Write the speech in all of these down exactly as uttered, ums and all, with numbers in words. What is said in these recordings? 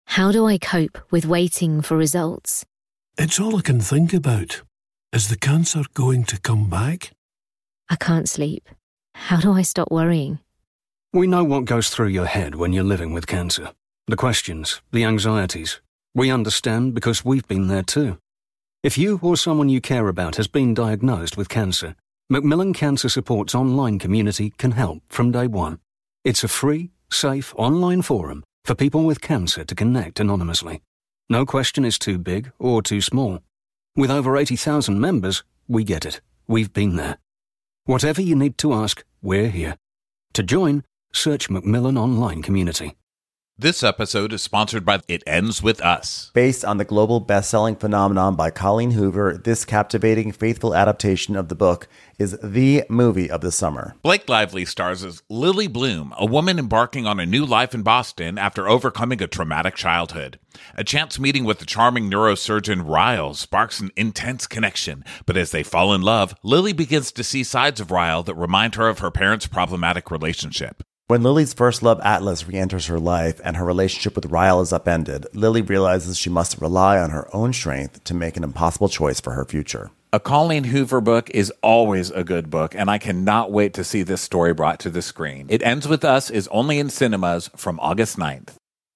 How do I cope with waiting for results? It's all I can think about. Is the cancer going to come back? I can't sleep. How do I stop worrying? We know what goes through your head when you're living with cancer. The questions, the anxieties. We understand because we've been there too. If you or someone you care about has been diagnosed with cancer, Macmillan Cancer Support's online community can help from day one. It's a free, safe online forum for people with cancer to connect anonymously. No question is too big or too small. With over eighty thousand members, we get it. We've been there. Whatever you need to ask, we're here. To join, search Macmillan Online Community. This episode is sponsored by It Ends With Us. Based on the global best-selling phenomenon by Colleen Hoover, this captivating, faithful adaptation of the book is the movie of the summer. Blake Lively stars as Lily Bloom, a woman embarking on a new life in Boston after overcoming a traumatic childhood. A chance meeting with the charming neurosurgeon Ryle sparks an intense connection, but as they fall in love, Lily begins to see sides of Ryle that remind her of her parents' problematic relationship. When Lily's first love, Atlas, re-enters her life and her relationship with Ryle is upended, Lily realizes she must rely on her own strength to make an impossible choice for her future. A Colleen Hoover book is always a good book, and I cannot wait to see this story brought to the screen. It Ends With Us is only in cinemas from August ninth.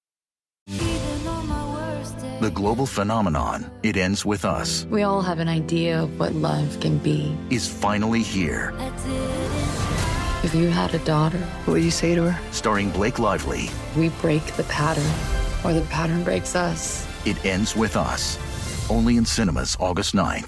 The global phenomenon, It Ends With Us, We all have an idea of what love can be. is finally here. If you had a daughter, what would you say to her? Starring Blake Lively, We break the pattern, or the pattern breaks us. It Ends With Us. Only in cinemas August ninth.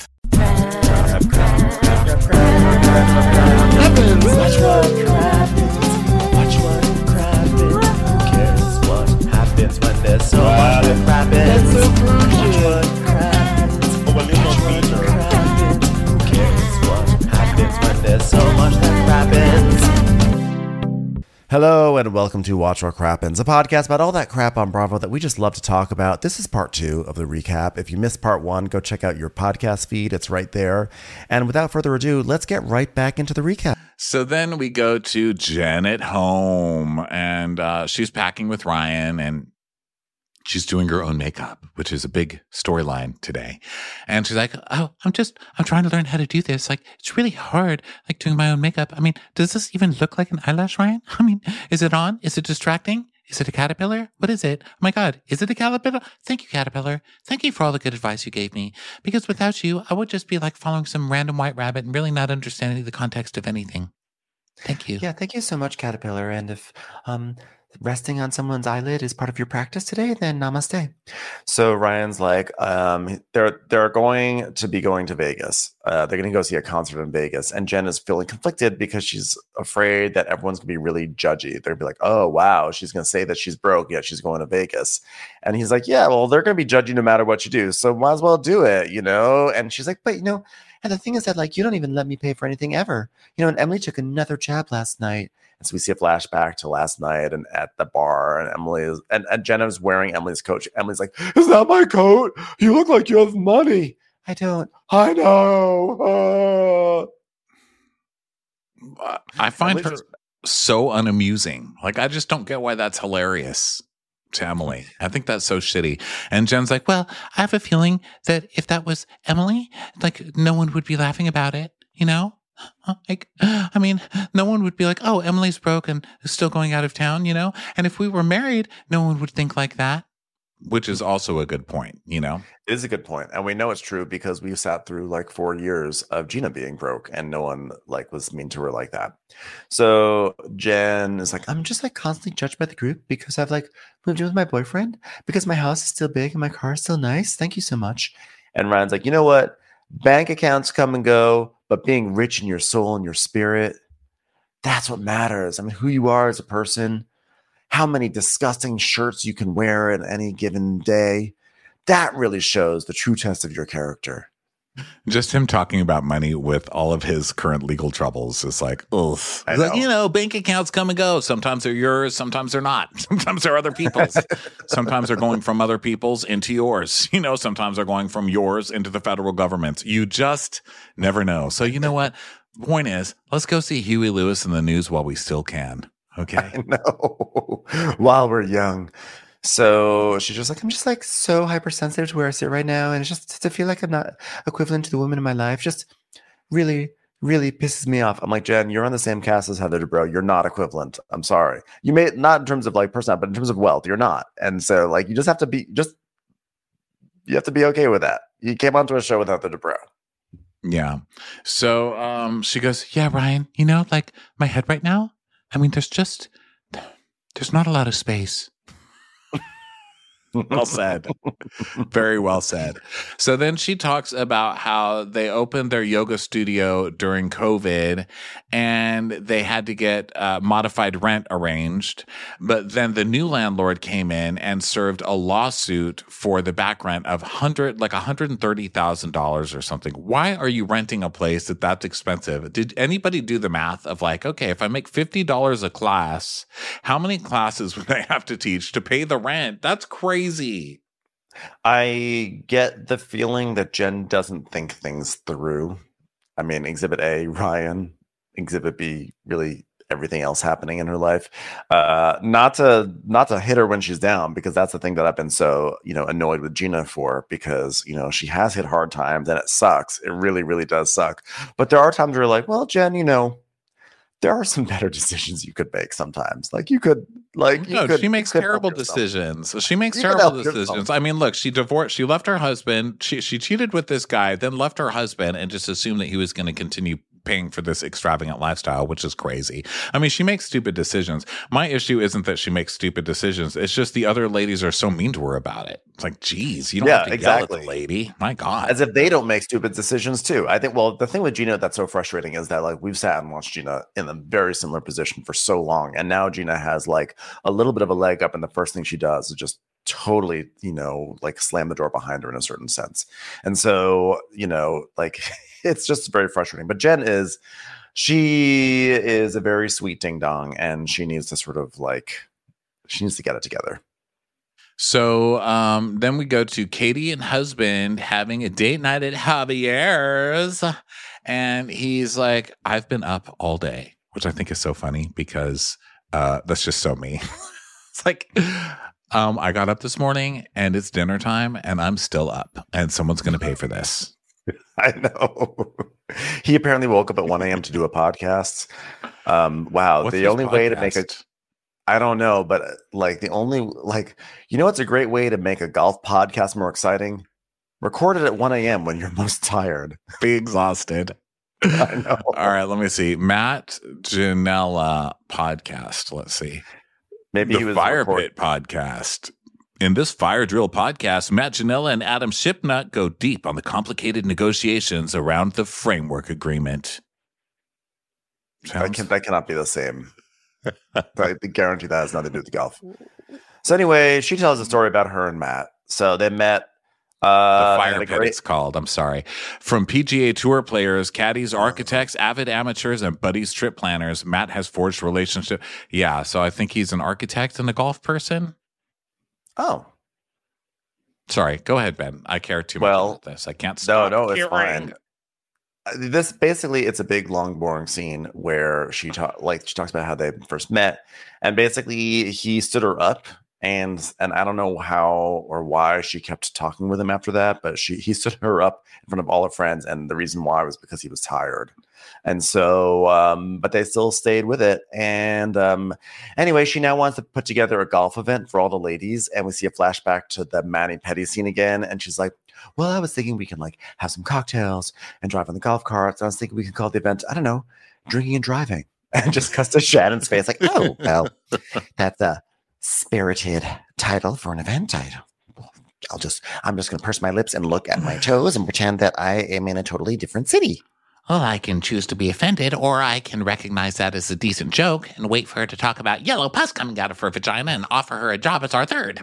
Hello and welcome to Watch What Crappens, a podcast about all that crap on Bravo that we just love to talk about. This is part two of the recap. If you missed part one, go check out your podcast feed. It's right there. And without further ado, let's get right back into the recap. So then we go to Jen at home, and uh, she's packing with Ryan, and she's doing her own makeup, which is a big storyline today. And she's like, oh, I'm just, I'm trying to learn how to do this. Like, it's really hard, like doing my own makeup. I mean, does this even look like an eyelash, Ryan? I mean, is it on? Is it distracting? Is it a caterpillar? What is it? Oh my God, is it a caterpillar? Thank you, caterpillar. Thank you for all the good advice you gave me. Because without you, I would just be like following some random white rabbit and really not understanding the context of anything. Thank you. Yeah, thank you so much, caterpillar. And if, um, resting on someone's eyelid is part of your practice today, then namaste. So Ryan's like, um, they're they're going to be going to Vegas. Uh, they're going to go see a concert in Vegas, and Jen is feeling conflicted because she's afraid that everyone's going to be really judgy. They're going to be like, "Oh, wow, she's going to say that she's broke, yet she's going to Vegas." And he's like, "Yeah, well, they're going to be judging no matter what you do, so might as well do it, you know." And she's like, "But you know, and the thing is that like you don't even let me pay for anything ever, you know." And Emily took another jab last night. And so we see a flashback to last night and at the bar, and Emily is and, and Jenna's wearing Emily's coat. Emily's like, "Is that my coat? You look like you have money." "I don't." "I know." Uh, I find Emily's her just- so unamusing. Like, I just don't get why that's hilarious to Emily. I think that's so shitty. And Jen's like, well, I have a feeling that if that was Emily, like, no one would be laughing about it, you know? Like, I mean, no one would be like, oh, Emily's broke and is still going out of town, you know? And if we were married, no one would think like that. Which is also a good point, you know? It is a good point. And we know it's true because we sat through like four years of Gina being broke and no one like was mean to her like that. So Jen is like, I'm just like constantly judged by the group because I've like moved in with my boyfriend, because my house is still big and my car is still nice. Thank you so much. and Ryan's like, you know what? Bank accounts come and go, but being rich in your soul and your spirit, that's what matters. I mean, who you are as a person, how many disgusting shirts you can wear in any given day, that really shows the true test of your character. Just him talking about money with all of his current legal troubles is like, ugh. Like, you know, bank accounts come and go. Sometimes they're yours. Sometimes they're not. Sometimes they're other people's. Sometimes they're going from other people's into yours. You know, sometimes they're going from yours into the federal government. You just never know. So you know what? The point is, let's go see Huey Lewis in the news while we still can. Okay? I know. While we're young. So she's just like, I'm just like so hypersensitive to where I sit right now. And it's just to feel like I'm not equivalent to the woman in my life just really, really pisses me off. I'm like, Jen, you're on the same cast as Heather Dubrow. You're not equivalent. I'm sorry. You may not in terms of like personality, but in terms of wealth, you're not. And so like, you just have to be just, you have to be okay with that. You came onto a show with Heather Dubrow. Yeah. So um, she goes, yeah, Ryan, you know, like my head right now, I mean, there's just, there's not a lot of space. Well said. Very well said. So then she talks about how they opened their yoga studio during COVID and they had to get uh, modified rent arranged. But then the new landlord came in and served a lawsuit for the back rent of one hundred, like one hundred thirty thousand dollars or something. Why are you renting a place that that's expensive? Did anybody do the math of like, okay, if I make fifty dollars a class, how many classes would I have to teach to pay the rent? That's crazy. Crazy. I get the feeling that Jen doesn't think things through. I mean, Exhibit A, Ryan. Exhibit B, really everything else happening in her life. Uh, not to not to hit her when she's down, because that's the thing that I've been so you know annoyed with Gina for, because you know she has hit hard times and it sucks. It really, really does suck. But there are times where you're like, well, Jen, you know. There are some better decisions you could make sometimes. Like you could, like you no, could, she makes terrible decisions. She makes you terrible decisions. Yourself. I mean, look, she divorced. She left her husband. She she cheated with this guy, then left her husband, and just assumed that he was going to continue paying for this extravagant lifestyle, which is crazy. I mean, she makes stupid decisions. My issue isn't that she makes stupid decisions. It's just the other ladies are so mean to her about it. It's like, geez, you don't yeah, have to exactly. yell at the lady. My God. As if they don't make stupid decisions too. I think, well, the thing with Gina that's so frustrating is that like we've sat and watched Gina in a very similar position for so long. And now Gina has like a little bit of a leg up, and the first thing she does is just totally, you know, like slam the door behind her in a certain sense. And so, you know, like it's just very frustrating. But Jen is, she is a very sweet ding dong, and she needs to sort of like, she needs to get it together. So um, then we go to Katie and husband having a date night at Javier's. And he's like, I've been up all day, which I think is so funny because uh, that's just so me. It's like, um, I got up this morning and it's dinner time and I'm still up and someone's going to pay for this. I know. He apparently woke up at one a.m. to do a podcast. Um, wow. What's the only podcast? way to make a, I don't know, but like the only, like, you know, what's a great way to make a golf podcast more exciting? Record it at one a.m. when you're most tired. Be exhausted. I know. All right, let me see. Matt Janella podcast. Let's see. Maybe the he was Fire record- Pit podcast. In this Fire Drill podcast, Matt Janella and Adam Shipnut go deep on the complicated negotiations around the framework agreement. That, can, that cannot be the same. I guarantee that has nothing to do with the golf. So anyway, she tells a story about her and Matt. So they met. Uh, the Fire Pit, great- it's called. I'm sorry. From P G A Tour players, caddies, architects, avid amateurs, and buddies trip planners, Matt has forged relationship. Yeah, so I think he's an architect and a golf person. Oh. Sorry, go ahead, Ben. I care too much well, about this. I can't stop. No, no, it's caring. fine. This basically, it's a big, long, boring scene where she talk, like she talks about how they first met, and basically he stood her up, and and I don't know how or why she kept talking with him after that, but she he stood her up in front of all her friends, and the reason why was because he was tired, and so um, but they still stayed with it, and um, anyway, she now wants to put together a golf event for all the ladies, and we see a flashback to the Manny Petty scene again, and she's like, well, I was thinking we can like have some cocktails and drive on the golf carts. I was thinking we could call the event, I don't know, drinking and driving. And just cuts to Shannon's face like, oh, well, that's a spirited title for an event. I, I'll just, I'm just going to purse my lips and look at my toes and pretend that I am in a totally different city. Well, I can choose to be offended, or I can recognize that as a decent joke and wait for her to talk about yellow pus coming out of her vagina and offer her a job as our third.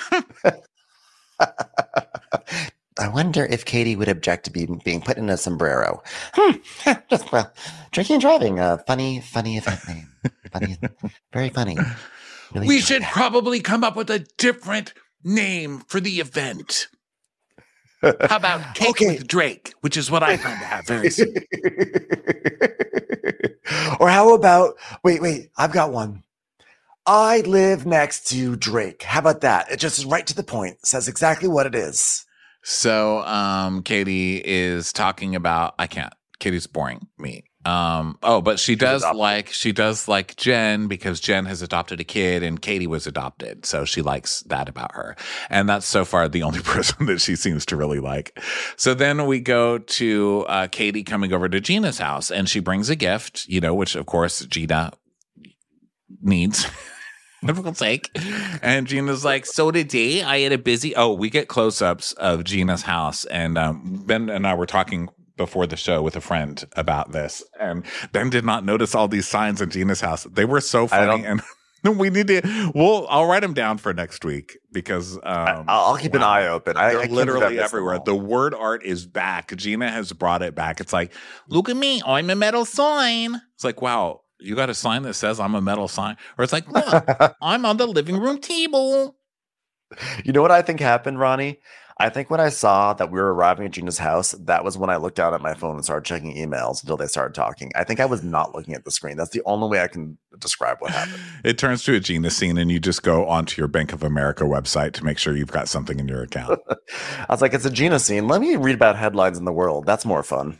I wonder if Katie would object to being being put in a sombrero. Hmm. Just, well, drinking and driving. A funny, funny event name. Funny, very funny. Really we enjoyed should that. probably come up with a different name for the event. How about Cake Okay. with Drake, which is what I plan to have very soon. Or how about, wait, wait, I've got one. I live next to Drake. How about that? It just is right to the point. Says exactly what it is. So um, Katie is talking about, I can't, Katie's boring me. Um, oh, but she does adopted. like, she does like Jen because Jen has adopted a kid and Katie was adopted. So she likes that about her. And that's so far the only person that she seems to really like. So then we go to uh, Katie coming over to Gina's house and she brings a gift, you know, which of course Gina needs. For sake. And Gina's like, so today I had a busy, oh, we get close-ups of Gina's house. And um, Ben and I were talking before the show with a friend about this. And Ben did not notice all these signs in Gina's house. They were so funny. And we need to, well, I'll write them down for next week because um, I, I'll keep wow. an eye open. I, They're I literally everywhere. The word art is back. Gina has brought it back. It's like, look at me. I'm a metal sign. It's like, wow. You got a sign that says I'm a metal sign? Or it's like, look, I'm on the living room table. You know what I think happened, Ronnie? I think when I saw that we were arriving at Gina's house, that was when I looked down at my phone and started checking emails until they started talking. I think I was not looking at the screen. That's the only way I can describe what happened. It turns to a Gina scene and you just go onto your Bank of America website to make sure you've got something in your account. I was like, it's a Gina scene. Let me read about headlines in the world. That's more fun.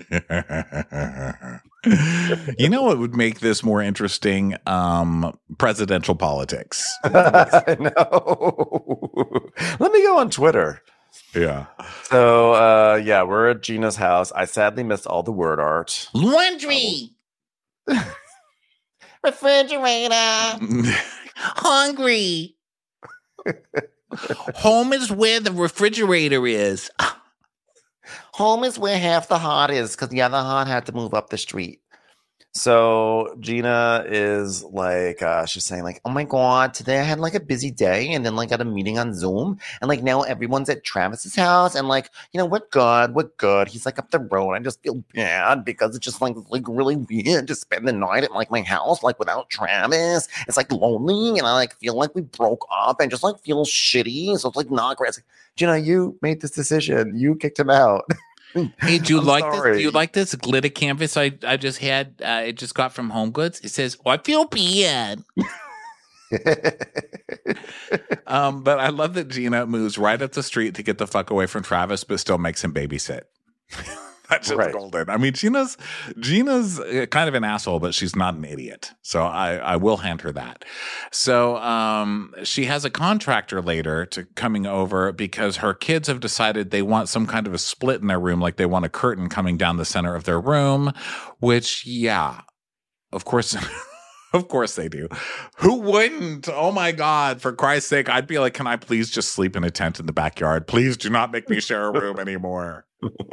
You know what would make this more interesting? Um, presidential politics. I know. Let me go on Twitter. Yeah. So, uh, yeah, we're at Gina's house. I sadly missed all the word art. Laundry. Refrigerator. Hungry. Home is where the refrigerator is. Home is where half the heart is because the other heart had to move up the street. So Gina is like, uh, she's saying like, oh my God, today I had like a busy day and then like got a meeting on Zoom and like now everyone's at Travis's house and like, you know, we're good, we're good. He's like up the road. I just feel bad because it's just like, like really weird to spend the night at like my house, like without Travis. It's like lonely and I like feel like we broke up and just like feel shitty. So it's like not great. It's like, Gina, you made this decision. You kicked him out. Hey, do you I'm like sorry. this? Do you like this glitter canvas I, I just had? Uh, it just got from Home Goods. It says, oh, I feel bad. um, but I love that Gina moves right up the street to get the fuck away from Travis, but still makes him babysit. That's just Right. golden. I mean, Gina's Gina's uh, kind of an asshole, but she's not an idiot. So I, I will hand her that. So um, she has a contractor later to coming over because her kids have decided they want some kind of a split in their room, like they want a curtain coming down the center of their room, which, yeah, of course. Of course they do. Who wouldn't? Oh my God. For Christ's sake, I'd be like, can I please just sleep in a tent in the backyard? Please do not make me share a room anymore.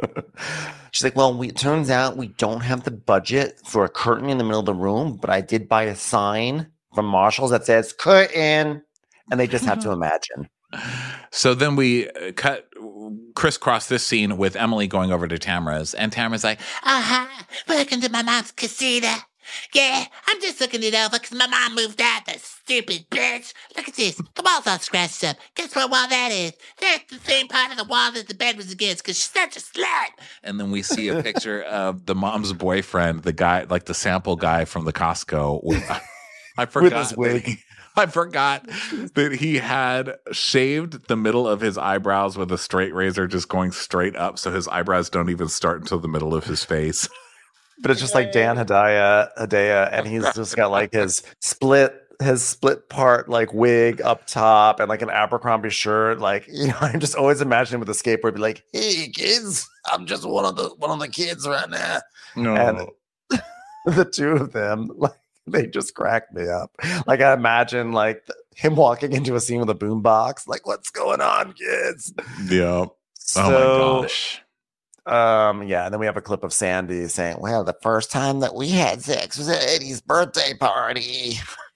She's like, well, we, it turns out we don't have the budget for a curtain in the middle of the room, but I did buy a sign from Marshall's that says curtain, and they just have to imagine. So then we uh, cut crisscross this scene with Emily going over to Tamara's, and Tamara's like, Uh-huh. Welcome to my mom's casita. Yeah, I'm just looking it over because my mom moved out, that stupid bitch. Look at this. The wall's all scratched up. Guess what wall that is? That's the same part of the wall that the bed was against because she's such a slut. and then we see a picture of the mom's boyfriend, the guy, like the sample guy from the Costco. With, I forgot. With his that wig. he- I forgot that he had shaved the middle of his eyebrows with a straight razor, just going straight up, so his eyebrows don't even start until the middle of his face. But it's just like Dan Hedaya, Hedaya, and he's just got like his split, his split part like wig up top, and like an Abercrombie shirt. Like, you know, I'm just always imagining with a skateboard, be like, "Hey kids, I'm just one of the one of the kids right now." No. And the two of them, like, they just crack me up. Like, I imagine like th- him walking into a scene with a boombox, like, "What's going on, kids?" Yeah. So, Oh my gosh. Um, yeah, and then we have a clip of Sandy saying, well, the first time that we had sex was at Eddie's birthday party.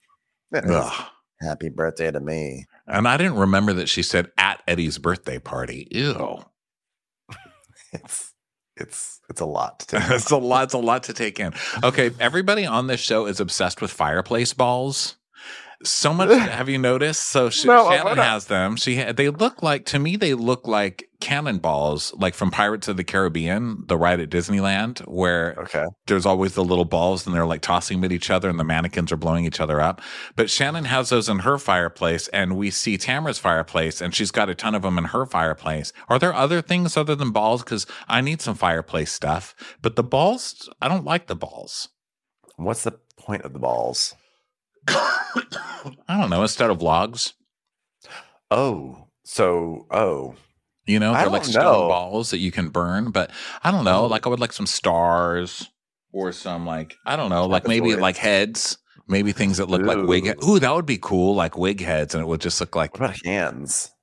Ugh. Happy birthday to me. And I didn't remember that she said at Eddie's birthday party. Ew. It's it's it's a lot to take. It's a lot, it's a lot to take in. Okay, everybody on this show is obsessed with fireplace balls. So much. Have you noticed? So she, No, Shannon I'm not. has them. She ha- they look like, to me they look like cannonballs, like from Pirates of the Caribbean, the ride at Disneyland, where Okay. there's always the little balls and they're like tossing them at each other and the mannequins are blowing each other up. But Shannon has those in her fireplace, and we see Tamara's fireplace, and she's got a ton of them in her fireplace. Are there other things other than balls? Because I need some fireplace stuff. But the balls, I don't like the balls. What's the point of the balls? I don't know. Instead of logs. Oh, so, oh. You know, I they're don't like stone know. balls that you can burn, but I don't know. Like I would like some stars or some like, I don't know, like maybe Trapezoids. like heads, maybe things that look like wig. Ooh. Ooh, that would be cool. Like wig heads. And it would just look like What about hands?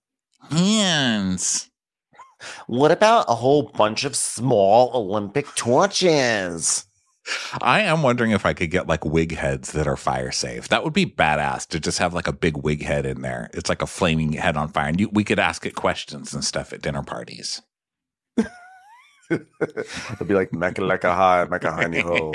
hands. What about a whole bunch of small Olympic torches? I am wondering if I could get like wig heads that are fire safe. That would be badass to just have like a big wig head in there. It's like a flaming head on fire. And you, we could ask it questions and stuff at dinner parties. It'll be like Mecca Lecca High, Mecca Hiney Ho.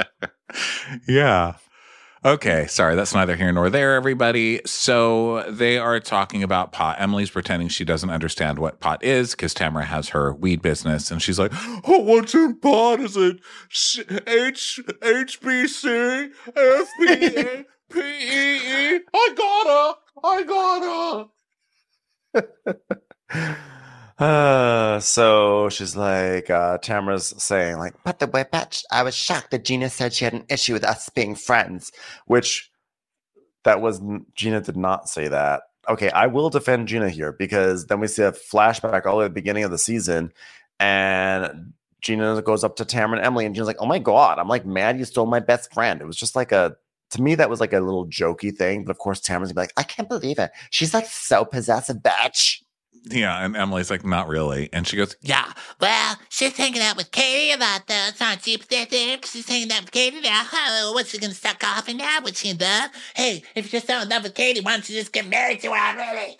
Yeah. Okay, sorry, that's neither here nor there, everybody. So they are talking about pot. Emily's pretending she doesn't understand what pot is because Tamara has her weed business, and she's like, "Oh, what's in pot? Is it C- H H B C F P A P E E? I gotta, I gotta." Uh, so she's like, uh, Tamara's saying, like, but the way, bitch, I was shocked that Gina said she had an issue with us being friends, which that was, Gina did not say that. Okay, I will defend Gina here because then we see a flashback all the way at the beginning of the season, and Gina goes up to Tamara and Emily, and Gina's like, oh my God, I'm like mad you stole my best friend. It was just like a, to me, that was like a little jokey thing, but of course, Tamara's gonna be like, I can't believe it. She's like so possessive, bitch. Yeah, and Emily's like, "Not really," and she goes, Yeah, well, she's hanging out with Katie a lot, though. It's not cheap there, because she's hanging out with Katie now. Oh, what's she gonna start coughing now? What's she in love? Hey, if you're so in love with Katie, why don't you just get married to her already?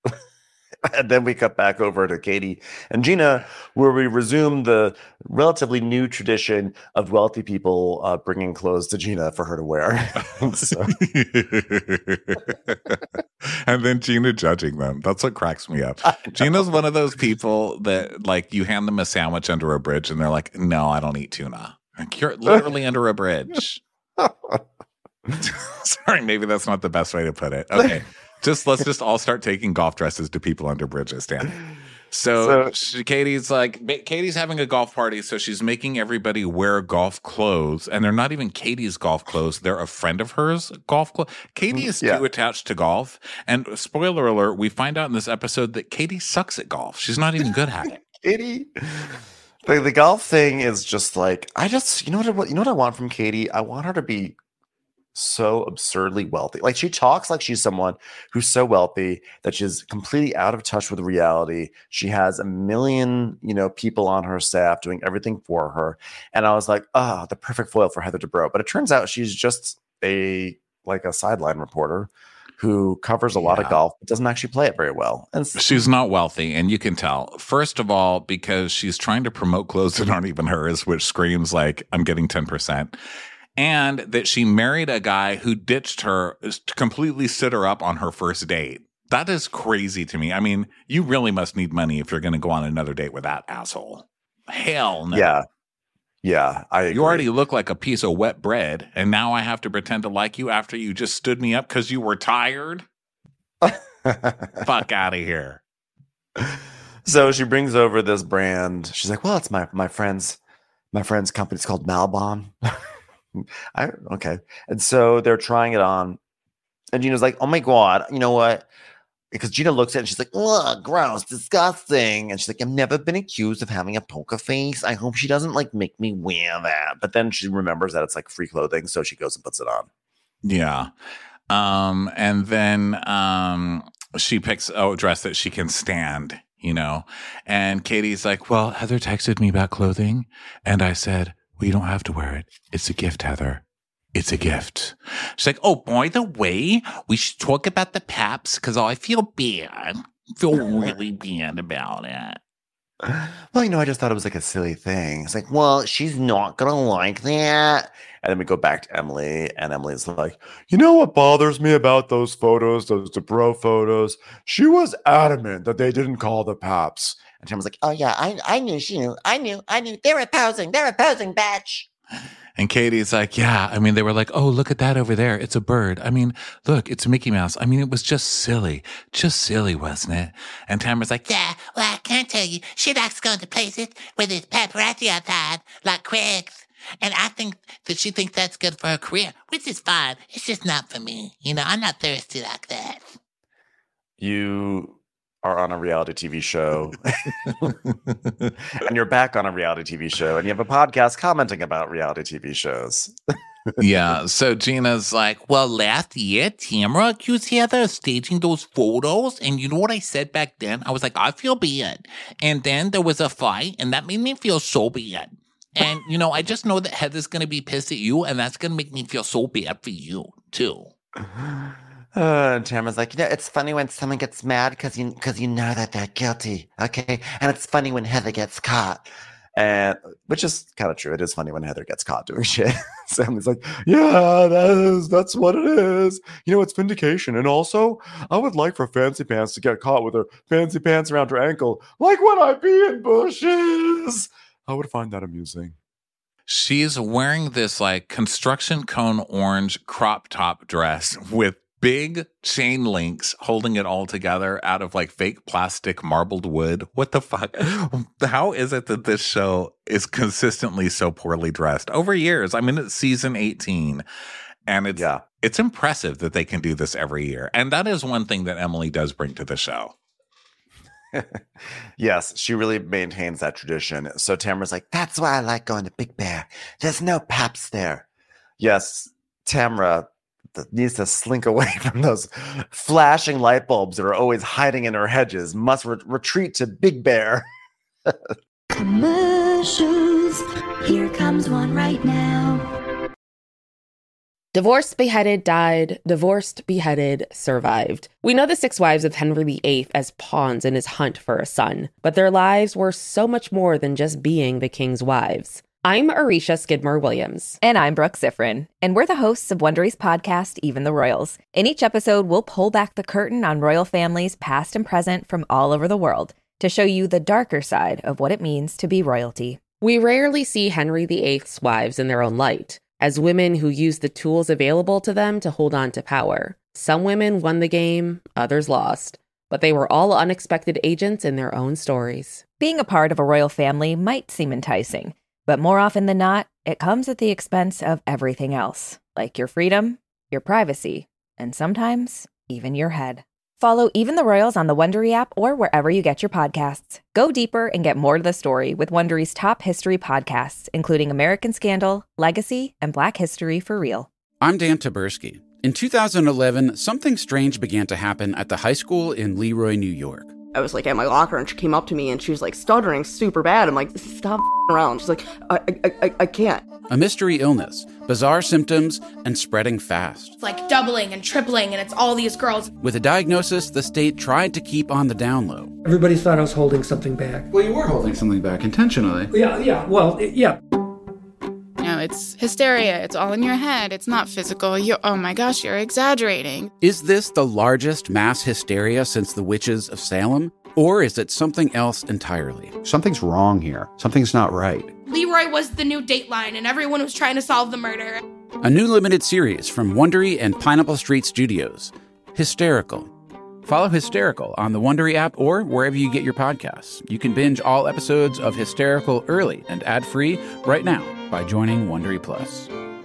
And then we cut back over to Katie and Gina, where we resume the relatively new tradition of wealthy people uh, bringing clothes to Gina for her to wear. So, and then Gina judging them. That's what cracks me up. Gina's one of those people that, like, you hand them a sandwich under a bridge and they're like, "No, I don't eat tuna." Like, you're literally under a bridge. Sorry, maybe that's not the best way to put it. Okay. Just let's just all start taking golf dresses to people under bridges, Dan. So, so she, Katie's like, Katie's having a golf party, so she's making everybody wear golf clothes, and they're not even Katie's golf clothes; they're a friend of hers golf clothes. Katie is yeah. too attached to golf, and spoiler alert: we find out in this episode that Katie sucks at golf. She's not even good at it. Katie, the, the golf thing is just like I just you know what you know what I want from Katie. I want her to be so absurdly wealthy. Like she talks like she's someone who's so wealthy that she's completely out of touch with reality. She has a million, you know, people on her staff doing everything for her. And I was like, oh, the perfect foil for Heather Dubrow. But it turns out she's just a like a sideline reporter who covers a lot yeah. of golf, but doesn't actually play it very well. And she's not wealthy, and you can tell. First of all, because she's trying to promote clothes that aren't even hers, which screams like, I'm getting ten percent. And that she married a guy who ditched her to completely sit her up on her first date. That is crazy to me. I mean, you really must need money if you're going to go on another date with that asshole. Hell no. Yeah. Yeah, I agree. You already look like a piece of wet bread, and now I have to pretend to like you after you just stood me up because you were tired? Fuck out of here. So she brings over this brand. She's like, well, it's my my friend's my friend's company. It's called Malbon. I okay. And so they're trying it on. And Gina's like, oh my God, you know what? Because Gina looks at it and she's like, ugh, gross, disgusting. And she's like, I've never been accused of having a poker face. I hope she doesn't like make me wear that. But then she remembers that it's like free clothing, so she goes and puts it on. Yeah. Um, and then um she picks a dress that she can stand, you know. And Katie's like, well, Heather texted me about clothing, and I said, well, you don't have to wear it. It's a gift, Heather. It's a gift. She's like, oh, by the way, we should talk about the Paps because I feel bad. I feel really bad about it. Well, you know, I just thought it was like a silly thing. It's like, well, she's not going to like that. And then we go back to Emily, and Emily's like, you know what bothers me about those photos, those Dubrow photos? She was adamant that they didn't call the Paps. And Tamara's like, Oh, yeah, I, I knew she knew. I knew. I knew. They're opposing. They're opposing, bitch. And Katie's like, yeah, I mean, they were like, oh, look at that over there. It's a bird. I mean, look, it's Mickey Mouse. I mean, it was just silly. Just silly, wasn't it? And Tamara's like, Yeah, well, I can't tell you. She likes going to places where there's paparazzi outside, like Craig's. And I think that she thinks that's good for her career, which is fine. It's just not for me. You know, I'm not thirsty like that. you are on a reality T V show and you're back on a reality T V show and you have a podcast commenting about reality T V shows. yeah. So Gina's like, Well, last year, Tamara accused Heather of staging those photos. And you know what I said back then? I was like, I feel bad. And then there was a fight, and that made me feel so bad. And, you know, I just know that Heather's going to be pissed at you, and that's going to make me feel so bad for you, too. Uh, and Tamara's like, you know, it's funny when someone gets mad because you, cause you know that they're guilty, okay? And it's funny when Heather gets caught. And which is kind of true. It is funny when Heather gets caught doing shit. So Emily's like, yeah, that is, that's what it is. You know, it's vindication. And also, I would like for Fancy Pants to get caught with her fancy pants around her ankle, like when I be in bushes. I would find that amusing. she's wearing this like construction cone orange crop top dress with big chain links holding it all together out of like fake plastic marbled wood. What the fuck? How is it that this show is consistently so poorly dressed over years? I mean, it's season eighteen, and it's yeah. it's impressive that they can do this every year. And that is one thing that Emily does bring to the show. Yes, she really maintains that tradition. So Tamara's like, that's why I like going to Big Bear. There's no paps there. Yes, Tamara needs to slink away from those flashing light bulbs that are always hiding in her hedges, must re- retreat to Big Bear. Commercials. Here comes one right now. Divorced, beheaded, died. Divorced, beheaded, survived. We know the six wives of Henry the Eighth as pawns in his hunt for a son, but their lives were so much more than just being the king's wives. I'm Arisha Skidmore-Williams. And I'm Brooke Ziffrin. And we're the hosts of Wondery's podcast, Even the Royals. In each episode, we'll pull back the curtain on royal families past and present from all over the world to show you the darker side of what it means to be royalty. We rarely see Henry the Eighth's wives in their own light, as women who used the tools available to them to hold on to power. Some women won the game, others lost, but they were all unexpected agents in their own stories. Being a part of a royal family might seem enticing, but more often than not, it comes at the expense of everything else, like your freedom, your privacy, and sometimes even your head. Follow Even the Royals on the Wondery app or wherever you get your podcasts. Go deeper and get more to the story with Wondery's top history podcasts, including American Scandal, Legacy, and Black History for Real. I'm Dan Taberski. In two thousand eleven, something strange began to happen at the high school in Leroy, New York. I was like at my locker and she came up to me and she was like stuttering super bad. I'm like, stop around. She's like, I, I, I, I can't. A mystery illness, bizarre symptoms, and spreading fast. It's like doubling and tripling, and it's all these girls. With a diagnosis, the state tried to keep on the down low. Everybody thought I was holding something back. Well, you were holding something back intentionally. Yeah, yeah, well, it, yeah. No, it's hysteria. It's all in your head. It's not physical. You, oh my gosh, you're exaggerating. Is this the largest mass hysteria since the witches of Salem? Or is it something else entirely? Something's wrong here. Something's not right. Leroy was the new Dateline, and everyone was trying to solve the murder. A new limited series from Wondery and Pineapple Street Studios. Hysterical. Follow Hysterical on the Wondery app or wherever you get your podcasts. You can binge all episodes of Hysterical early and ad-free right now by joining Wondery Plus.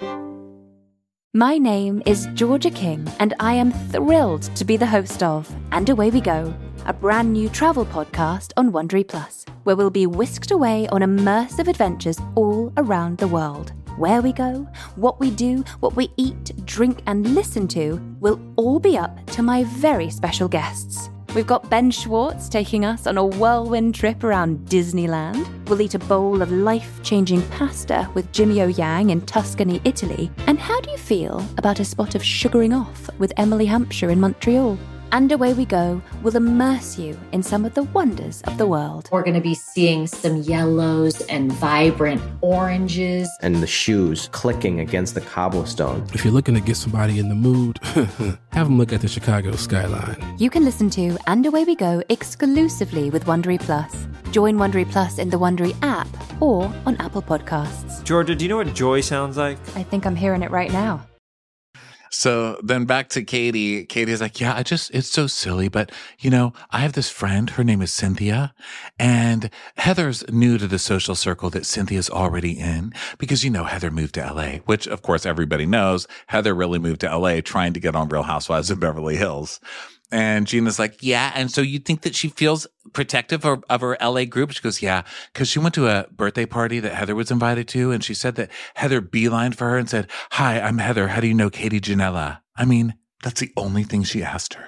My name is Georgia King, and I am thrilled to be the host of And Away We Go, a brand new travel podcast on Wondery Plus, where we'll be whisked away on immersive adventures all around the world. Where we go, what we do, what we eat, drink, and listen to will all be up to my very special guests. We've got Ben Schwartz taking us on a whirlwind trip around Disneyland. We'll eat a bowl of life-changing pasta with Jimmy O Yang in Tuscany, Italy. And how do you feel about a spot of sugaring off with Emily Hampshire in Montreal? And Away We Go will immerse you in some of the wonders of the world. We're going to be seeing some yellows and vibrant oranges. And the shoes clicking against the cobblestone. If you're looking to get somebody in the mood, have them look at the Chicago skyline. You can listen to And Away We Go exclusively with Wondery Plus. Join Wondery Plus in the Wondery app or on Apple Podcasts. Georgia, do you know what joy sounds like? I think I'm hearing it right now. So then back to Katie. Katie's like, yeah, I just, it's so silly. But, you know, I have this friend. Her name is Cynthia. And Heather's new to the social circle that Cynthia's already in because, you know, Heather moved to L A, which, of course, everybody knows. Heather really moved to L A trying to get on Real Housewives of Beverly Hills. And Gina's like, yeah. And so you think that she feels protective of, of her L A group? She goes, yeah, because she went to a birthday party that Heather was invited to. And she said that Heather beelined for her and said, hi, I'm Heather. How do you know Katie Janela? I mean, that's the only thing she asked her.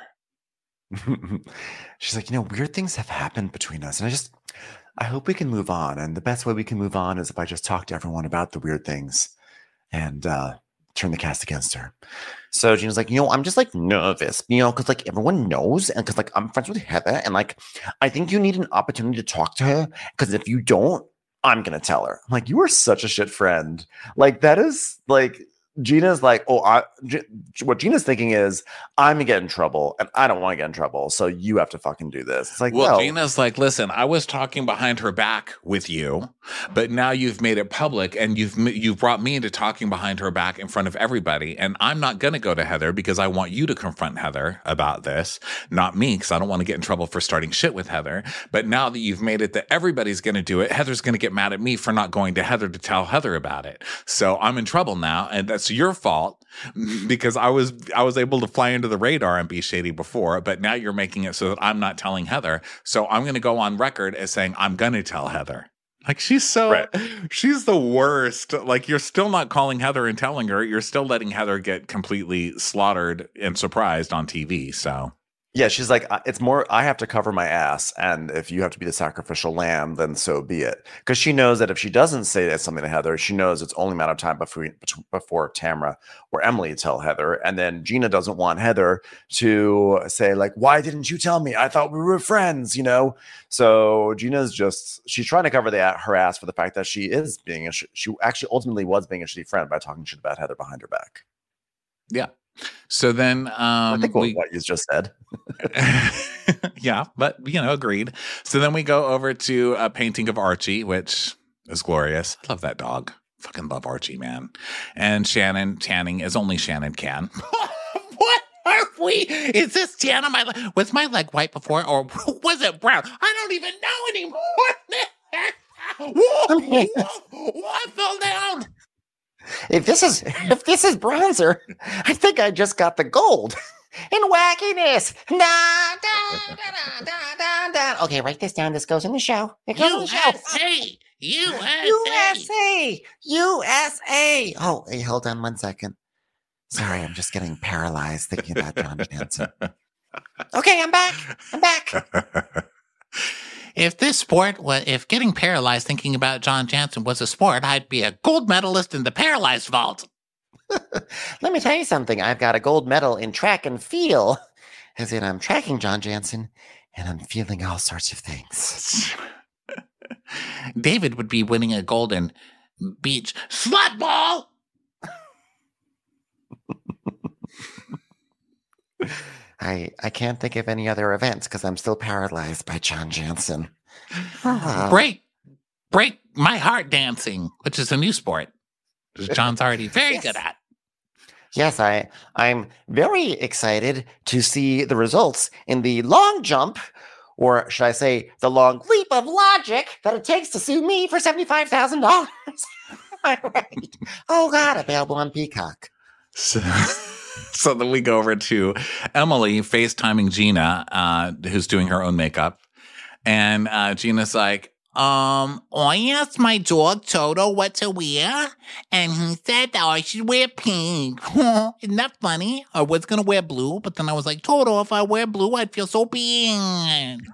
She's like, you know, weird things have happened between us. And I just, I hope we can move on. And the best way we can move on is if I just talk to everyone about the weird things and uh, turn the cast against her. So Gina's like, you know, I'm just like nervous, you know, because like everyone knows and because like I'm friends with Heather and like I think you need an opportunity to talk to her because if you don't, I'm going to tell her. I'm like, you are such a shit friend. Like that is like Gina's like, oh, I, G- what Gina's thinking is I'm gonna get in trouble and I don't want to get in trouble. So you have to fucking do this. It's like, well, no. Gina's like, listen, I was talking behind her back with you, but now you've made it public and you've, you've brought me into talking behind her back in front of everybody. And I'm not going to go to Heather because I want you to confront Heather about this, not me, because I don't want to get in trouble for starting shit with Heather. But now that you've made it that everybody's going to do it, Heather's going to get mad at me for not going to Heather to tell Heather about it. So I'm in trouble now. And that's your fault because I was I was able to fly under the radar and be shady before, but now you're making it so that I'm not telling Heather. So I'm going to go on record as saying I'm going to tell Heather. Like she's so right. She's the worst. Like you're still not calling Heather and telling her. You're still letting Heather get completely slaughtered and surprised on T V. So yeah, she's like, it's more, I have to cover my ass. And if you have to be the sacrificial lamb, then so be it. Because she knows that if she doesn't say something to Heather, she knows it's only a matter of time before, before Tamra or Emily tell Heather. And then Gina doesn't want Heather to say like, why didn't you tell me? I thought we were friends, you know? So Gina's just, she's trying to cover the, her ass for the fact that she is being, a, she actually ultimately was being a shitty friend by talking shit about Heather behind her back. Yeah. So then, um, I think we, what you just said. yeah, but you know, agreed. So then we go over to a painting of Archie, which is glorious. I love that dog. Fucking love Archie, man. And Shannon Channing as only Shannon can. What are we? Is this tan on my leg? Was my leg white before or was it brown? I don't even know anymore. Whoa, whoa, whoa, I fell down. If this is if this is bronzer, I think I just got the gold. And wackiness. Da, da, da, da, da, da. Okay, write this down. This goes in the show. It goes in the show. U S A. U S A. U S A. Oh, hey, hold on one second. Sorry, I'm just getting paralyzed thinking about John Jansen. Okay, I'm back. I'm back. If this sport was, if getting paralyzed thinking about John Jansen was a sport, I'd be a gold medalist in the paralyzed vault. Let me tell you something. I've got a gold medal in track and feel, as in I'm tracking John Jansen, and I'm feeling all sorts of things. David would be winning a golden beach slut ball. I I can't think of any other events because I'm still paralyzed by John Jansen. Break, break my heart dancing, which is a new sport. John's already very yes. good at. Yes, I I'm very excited to see the results in the long jump, or should I say, the long leap of logic that it takes to sue me for seventy-five thousand dollars. Right. Oh God, available on Peacock. So, so then we go over to Emily FaceTiming Gina, uh, who's doing her own makeup. And uh, Gina's like, um, I asked my dog Toto what to wear, and he said that I should wear pink. Isn't that funny? I was going to wear blue, but then I was like, Toto, if I wear blue, I'd feel so bad.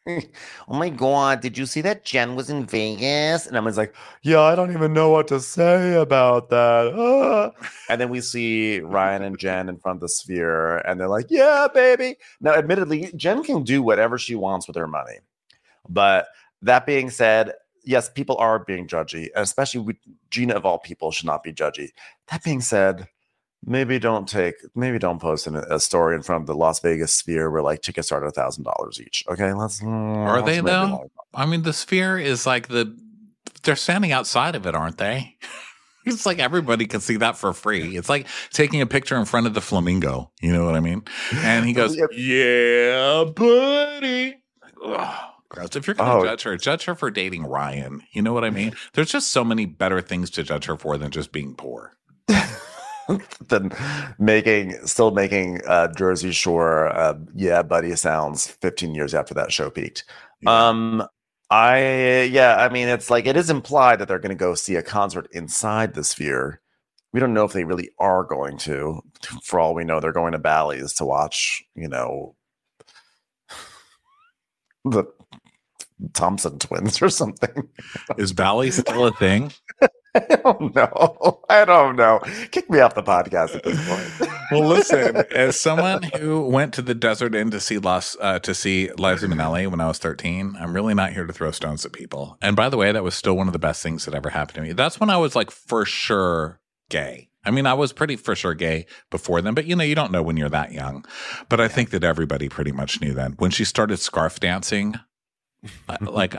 Oh my God, did you see that Jen was in Vegas? And Emily's like, yeah, I don't even know what to say about that. Ah. And then we see Ryan and Jen in front of the Sphere, and they're like, yeah, baby. Now, admittedly, Jen can do whatever she wants with her money. But that being said, yes, people are being judgy, and especially with Gina of all people should not be judgy. That being said, maybe don't take, maybe don't post an, a story in front of the Las Vegas Sphere where like tickets start at a thousand dollars each. Okay, let's. Are they though? I mean, the Sphere is like the they're standing outside of it, aren't they? It's like everybody can see that for free. It's like taking a picture in front of the Flamingo. You know what I mean? And he goes, "Yeah, buddy." Ugh. Gross. If you're going to oh. judge her, judge her for dating Ryan. You know what I mean? There's just so many better things to judge her for than just being poor. Than making, still making uh, Jersey Shore, uh, yeah, buddy sounds fifteen years after that show peaked. Yeah. Um, I, yeah, I mean, it's like, it is implied that they're going to go see a concert inside the Sphere. We don't know if they really are going to. For all we know, they're going to Bally's to watch, you know, the Thompson twins or something. Is Bally's still a thing? I don't know. I don't know. Kick me off the podcast at this point. Well, listen, as someone who went to the Desert Inn to see Los, uh, to see Liza Minnelli when I was thirteen, I'm really not here to throw stones at people. And by the way, that was still one of the best things that ever happened to me. That's when I was like for sure gay. I mean, I was pretty for sure gay before then, but you know, you don't know when you're that young. But I think that everybody pretty much knew then. When she started scarf dancing, like,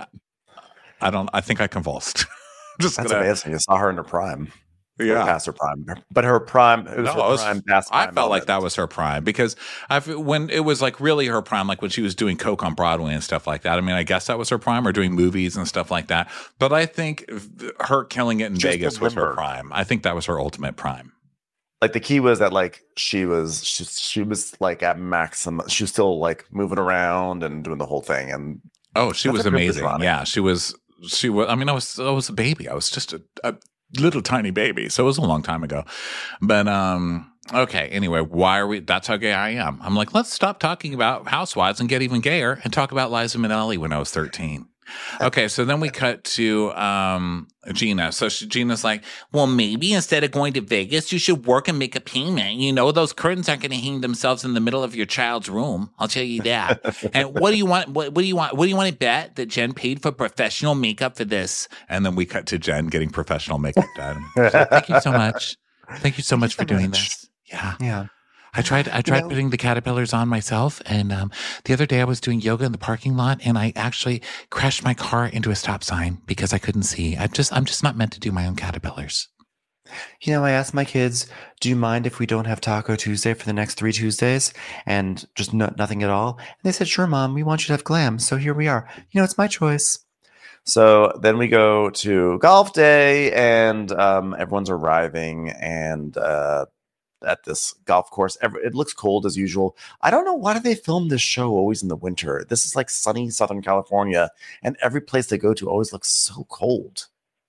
I don't, I think I convulsed. Just That's gonna, amazing. You saw her in her prime. Yeah. Past her prime. But her prime, it was no, her was, prime, past I prime felt moment. like that was her prime because I've, when it was like really her prime, like when she was doing Coke on Broadway and stuff like that. I mean, I guess that was her prime, or doing movies and stuff like that. But I think her killing it in Just Vegas was her prime. I think that was her ultimate prime. Like the key was that like she was she, she was like at maximum. She was still like moving around and doing the whole thing. And oh, she was amazing. Yeah, she was. She was. I mean, I was. I was a baby. I was just a, a little tiny baby. So it was a long time ago. But um, okay. Anyway, why are we? That's how gay I am. I'm like, let's stop talking about housewives and get even gayer and talk about Liza Minnelli when I was thirteen. Okay, so then we cut to um, Gina. So she, Gina's like, well, maybe instead of going to Vegas, you should work and make a payment. You know, those curtains aren't going to hang themselves in the middle of your child's room. I'll tell you that. And what do you want? What, what do you want? What do you want to bet that Jen paid for professional makeup for this? And then we cut to Jen getting professional makeup done. Like, thank you so much. Thank you so much for doing this. Yeah. Yeah. I tried I tried You know, putting the caterpillars on myself, and um, the other day I was doing yoga in the parking lot, and I actually crashed my car into a stop sign because I couldn't see. I just I'm just not meant to do my own caterpillars. You know, I asked my kids, do you mind if we don't have Taco Tuesday for the next three Tuesdays and just no, nothing at all? And they said, sure, Mom, we want you to have glam. So here we are. You know, it's my choice. So then we go to golf day, and um, everyone's arriving, and uh, at this golf course, it looks cold as usual. I don't know, why do they film this show always in the winter? This is like sunny Southern California, and every place they go to always looks so cold.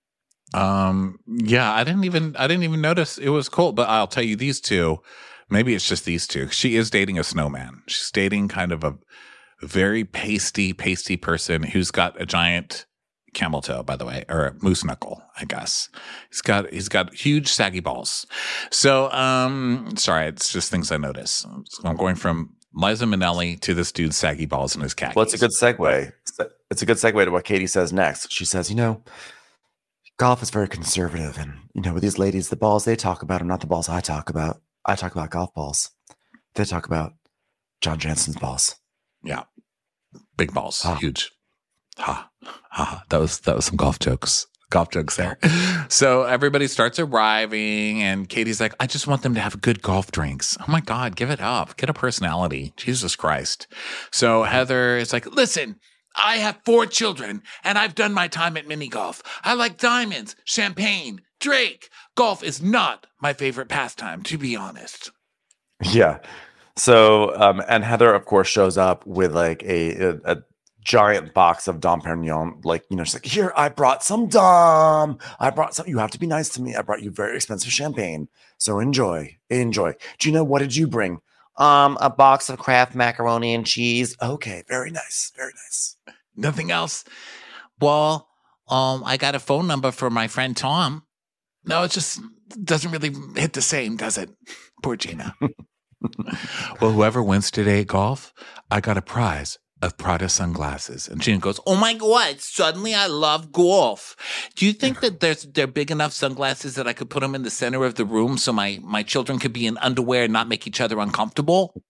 Um, yeah, I didn't even I didn't even notice it was cold. But I'll tell you, these two, maybe it's just these two. She is dating a snowman. She's dating kind of a very pasty, pasty person who's got a giant camel toe, by the way, or a moose knuckle, I guess. He's got he's got huge saggy balls. So, um, sorry, it's just things I notice. So I'm going from Liza Minnelli to this dude's saggy balls and his khakis. Well, it's a good segue. It's a good segue to what Katie says next. She says, you know, golf is very conservative, and you know, with these ladies, the balls they talk about are not the balls I talk about. I talk about golf balls. They talk about John Jansen's balls. Yeah, big balls, ah. Huge. Ha, ha, that was that was some golf jokes. Golf jokes there. So everybody starts arriving, and Katie's like, I just want them to have good golf drinks. Oh my God, give it up. Get a personality. Jesus Christ. So Heather is like, listen, I have four children, and I've done my time at mini golf. I like diamonds, champagne, Drake. Golf is not my favorite pastime, to be honest. Yeah. So, um, and Heather, of course, shows up with like a, a, a giant box of Dom Perignon. Like, you know, she's like, here, I brought some Dom. I brought some. You have to be nice to me. I brought you very expensive champagne. So enjoy, enjoy. Gina, what did you bring? Um, a box of Kraft macaroni and cheese. Okay, very nice, very nice. Nothing else. Well, um, I got a phone number for my friend Tom. No, it just doesn't really hit the same, does it? Poor Gina. Well, whoever wins today at golf, I got a prize of Prada sunglasses. And Gina goes, oh my God, suddenly I love golf. Do you think that there's they're big enough sunglasses that I could put them in the center of the room so my, my children could be in underwear and not make each other uncomfortable?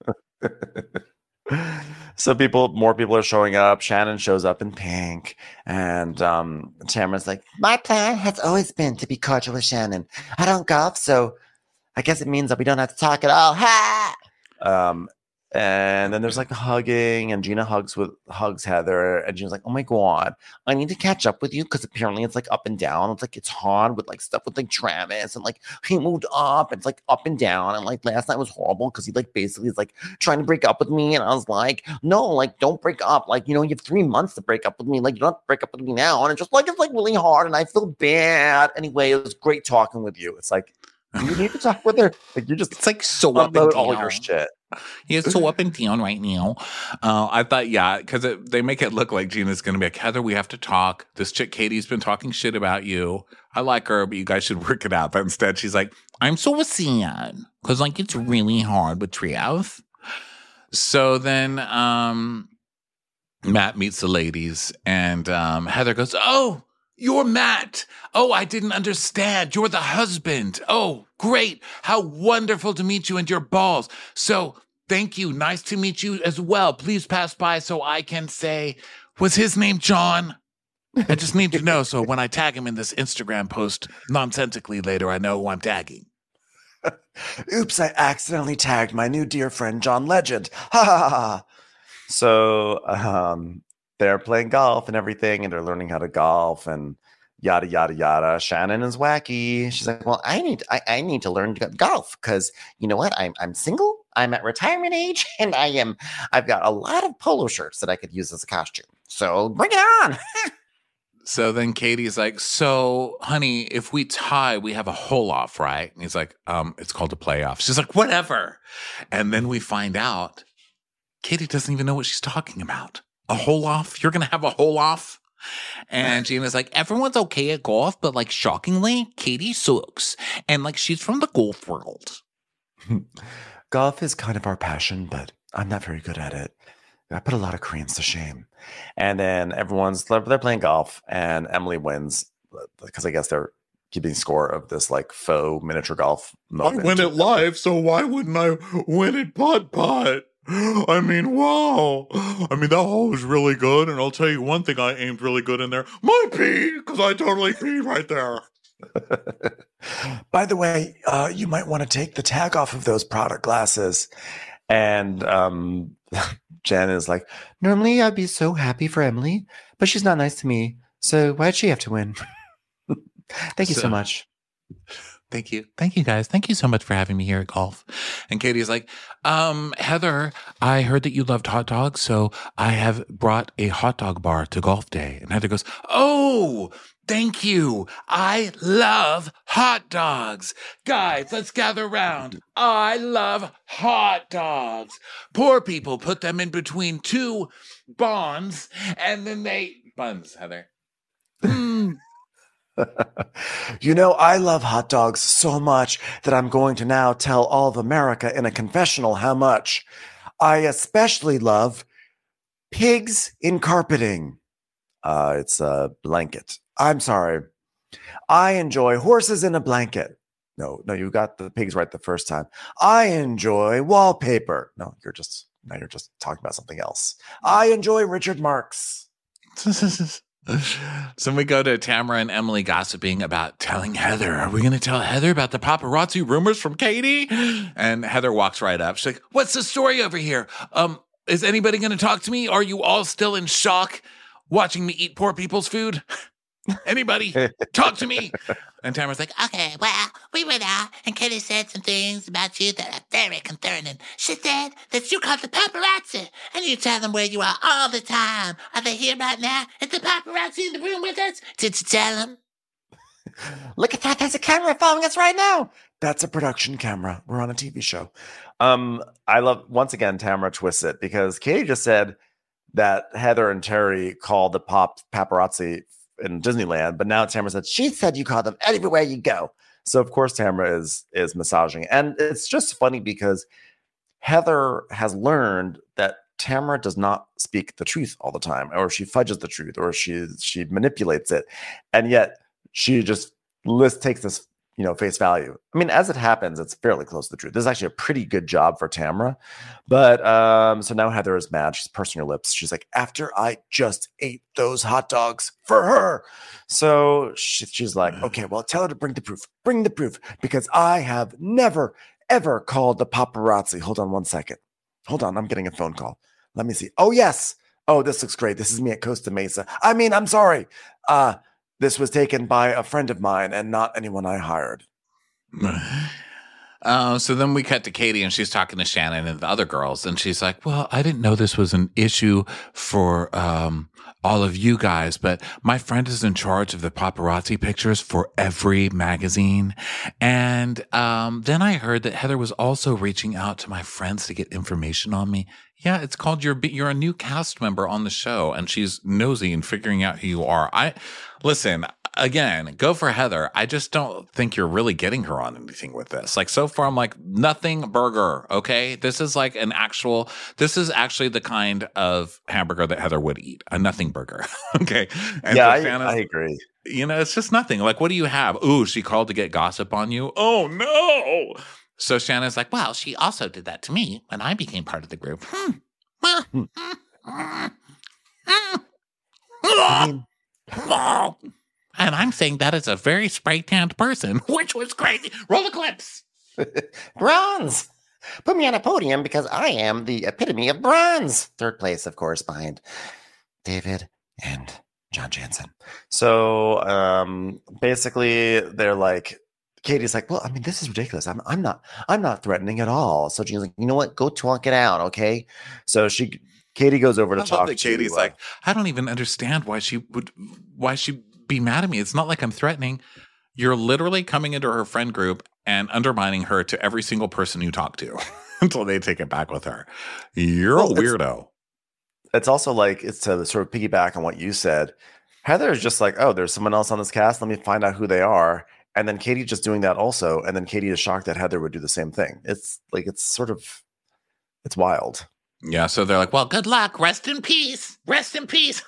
So people, more people are showing up. Shannon shows up in pink. And um, Tamara's like, my plan has always been to be cordial with Shannon. I don't golf, so I guess it means that we don't have to talk at all. Ha! Um, and then there's like hugging, and Gina hugs with hugs Heather, and Gina's like, "Oh my God, I need to catch up with you because apparently it's like up and down. It's like it's hard with like stuff with like Travis, and like he moved up. It's like up and down, and like last night was horrible because he like basically is like trying to break up with me, and I was like, no, like don't break up. Like you know, you have three months to break up with me. Like you don't have to break up with me now, and it's just like it's like really hard, and I feel bad. Anyway, it was great talking with you. It's like you need to talk with her. Like you just it's like so up and down. All your shit. He is so up and down right now. Uh, I thought, yeah, because they make it look like Gina's going to be like, Heather, we have to talk. This chick Katie's been talking shit about you. I like her, but you guys should work it out. But instead, she's like, I'm so sad because like it's really hard with trios. So then um, Matt meets the ladies, and um, Heather goes, oh, you're Matt. Oh, I didn't understand. You're the husband. Oh, great. How wonderful to meet you and your balls. So thank you. Nice to meet you as well. Please pass by so I can say, was his name John? I just need to know so when I tag him in this Instagram post nonsensically later, I know who I'm tagging. Oops, I accidentally tagged my new dear friend John Legend. Ha ha ha ha. So um, they're playing golf and everything, and they're learning how to golf and yada yada yada. Shannon is wacky. She's like, well, I need I, I need to learn to golf because you know what? I'm I'm single. I'm at retirement age, and I am I've got a lot of polo shirts that I could use as a costume. So bring it on. So then Katie's like, so honey, if we tie, we have a hole off, right? And he's like, um, it's called a playoff. She's like, whatever. And then we find out Katie doesn't even know what she's talking about. A hole off? You're gonna have a hole off? And Gina's like, everyone's okay at golf, but like shockingly, Katie sucks. And like she's from the golf world. Golf is kind of our passion, but I'm not very good at it. I put a lot of Koreans to shame. And then everyone's they're playing golf, and Emily wins because I guess they're keeping score of this like faux miniature golf moment. I win it live, so why wouldn't I win it putt putt? I mean, wow. I mean, that hole was really good. And I'll tell you one thing I aimed really good in there. My pee, because I totally pee right there. By the way, uh, you might want to take the tag off of those product glasses. And um, Jen is like, normally I'd be so happy for Emily, but she's not nice to me. So why'd she have to win? Thank you so, so much. Thank you. Thank you, guys. Thank you so much for having me here at golf. And Katie's like, um, Heather, I heard that you loved hot dogs, so I have brought a hot dog bar to golf day. And Heather goes, oh, thank you. I love hot dogs. Guys, let's gather around. I love hot dogs. Poor people put them in between two bonds, and then they... Buns, Heather. Mm. You know, I love hot dogs so much that I'm going to now tell all of America in a confessional how much I especially love pigs in carpeting. Uh, it's a blanket. I'm sorry. I enjoy horses in a blanket. No, no, you got the pigs right the first time. I enjoy wallpaper. No, you're just, now you're just talking about something else. I enjoy Richard Marx. So we go to Tamara and Emily gossiping about telling Heather. Are we going to tell Heather about the paparazzi rumors from Katie? And Heather walks right up. She's like, what's the story over here? Um, is anybody going to talk to me? Are you all still in shock watching me eat poor people's food? Anybody? Talk to me. And Tamara's like, okay, well, we went out and Katie said some things about you that are very concerning. She said that you called the paparazzi and you tell them where you are all the time. Are they here right now? Is the paparazzi in the room with us? Did you tell them? Look at that. There's a camera following us right now. That's a production camera. We're on a T V show. Um, I love, once again, Tamara twists it because Katie just said that Heather and Terry called the pop paparazzi in Disneyland, but now Tamara said, she said you call them everywhere you go. So of course Tamara is is massaging. And it's just funny because Heather has learned that Tamara does not speak the truth all the time, or she fudges the truth, or she she manipulates it. And yet she just list takes this, you know, face value. I mean, as it happens, it's fairly close to the truth. This is actually a pretty good job for Tamara. But um, so now Heather is mad. She's pursing her lips. She's like, after I just ate those hot dogs for her. So she, she's like, okay, well, tell her to bring the proof. Bring the proof. Because I have never, ever called the paparazzi. Hold on one second. Hold on. I'm getting a phone call. Let me see. Oh, yes. Oh, this looks great. This is me at Costa Mesa. I mean, I'm sorry. Uh, This was taken by a friend of mine and not anyone I hired. Uh, so then we cut to Katie and she's talking to Shannon and the other girls. And she's like, well, I didn't know this was an issue for um, all of you guys, but my friend is in charge of the paparazzi pictures for every magazine. And um, then I heard that Heather was also reaching out to my friends to get information on me. Yeah, it's called you're you're a new cast member on the show, and she's nosy and figuring out who you are. I listen again. Go for Heather. I just don't think you're really getting her on anything with this. Like so far, I'm like nothing burger. Okay, this is like an actual. This is actually the kind of hamburger that Heather would eat. A nothing burger. Okay. And yeah, I, I agree. You know, it's just nothing. Like, what do you have? Ooh, she called to get gossip on you. Oh no. So Shannon's like, well, she also did that to me when I became part of the group. Hmm. Hmm. I mean, And I'm saying that as a very spray-tanned person, which was crazy. Roll the clips. Bronze. Put me on a podium because I am the epitome of bronze. Third place, of course, behind David and John Jansen. So um, basically, they're like, Katie's like, well, I mean, this is ridiculous. I'm, I'm not, I'm not threatening at all. So she's like, you know what? Go talk it out, okay? So she, Katie goes over to I talk love that to. Katie's uh, like, I don't even understand why she would, why she be mad at me. It's not like I'm threatening. You're literally coming into her friend group and undermining her to every single person you talk to until they take it back with her. You're Well, a it's- weirdo. It's also like, it's to sort of piggyback on what you said. Heather is just like, oh, there's someone else on this cast. Let me find out who they are. And then Katie just doing that also. And then Katie is shocked that Heather would do the same thing. It's like, it's sort of, it's wild. Yeah. So they're like, well, Good luck. Rest in peace. Rest in peace.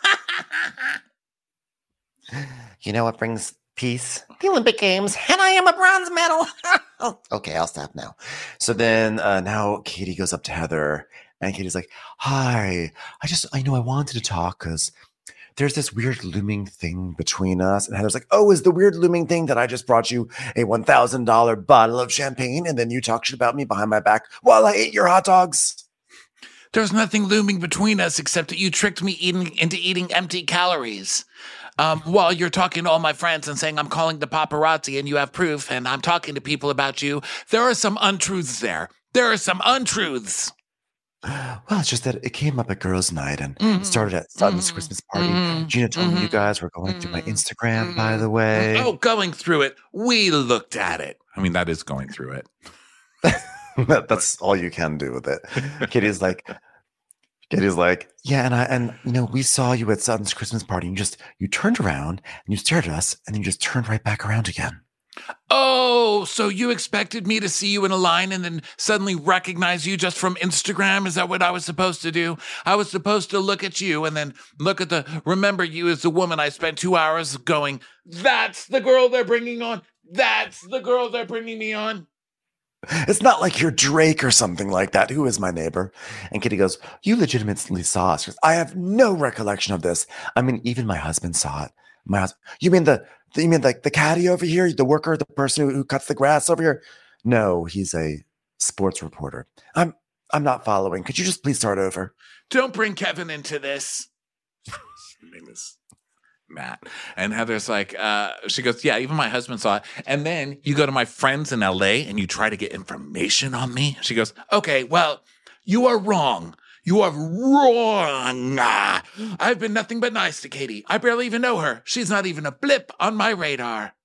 You know what brings peace? The Olympic Games. And I am a bronze medal. Oh, okay, I'll stop now. So then uh, now Katie goes up to Heather and Katie's like, hi, I just, I know I wanted to talk because there's this weird looming thing between us. And Heather's like, oh, is the weird looming thing that I just brought you a one thousand dollars bottle of champagne and then you talk shit about me behind my back while I ate your hot dogs? There's nothing looming between us except that you tricked me eating into eating empty calories. Um, while you're talking to all my friends and saying I'm calling the paparazzi and you have proof and I'm talking to people about you, there are some untruths there. There are some untruths. Well, it's just that it came up at girls' night and Mhm. it started at Sutton's Mhm. Christmas party. Mhm. Gina told me you Mhm. guys were going through my Instagram, by the way. oh, going through it. We looked at it. I mean, that is going through it. That- That's all you can do with it. Katie's like, Katie's like, yeah, and I and you know, we saw you at Sutton's Christmas party. And you just you turned around and you stared at us, and then you just turned right back around again. Oh, so you expected me to see you in a line and then suddenly recognize you just from Instagram? Is that what I was supposed to do? I was supposed to look at you and then look at the, remember you as the woman I spent two hours going, that's the girl they're bringing on. That's the girl they're bringing me on. It's not like you're Drake or something like that. Who is my neighbor? And Kitty goes, you legitimately saw us. She goes, I have no recollection of this. I mean, even my husband saw it. My husband, you mean the, the you mean like the caddy over here, the worker, the person who, who cuts the grass over here? No, he's a sports reporter. I'm I'm not following. Could you just please start over? Don't bring Kevin into this. His name is Matt. And Heather's like, uh, she goes, yeah, even my husband saw it. And then you go to my friends in L A and you try to get information on me. She goes, Okay, well, you are wrong. You are wrong. Ah, I've been nothing but nice to Katie. I barely even know her. She's not even a blip on my radar.